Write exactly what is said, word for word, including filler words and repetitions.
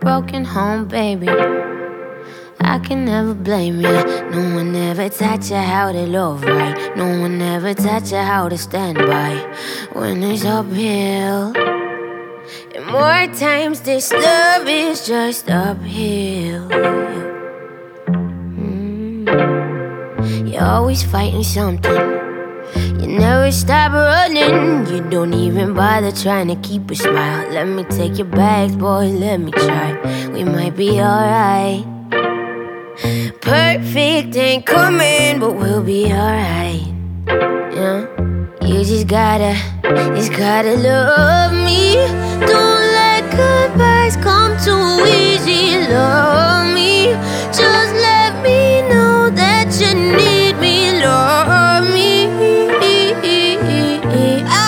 broken home, baby. I can never blame you. No one ever taught you how to love right. No one ever taught you how to stand by when it's uphill. And more times this love is just uphill. Mm. You're always fighting something. You never stop running. You don't even bother trying to keep a smile. Let me take your bags, boy, let me try. We might be alright. Perfect ain't coming, but we'll be alright. Yeah, you just gotta, just gotta love me. Don't let goodbyes come too easy. Love me, just let me know that you need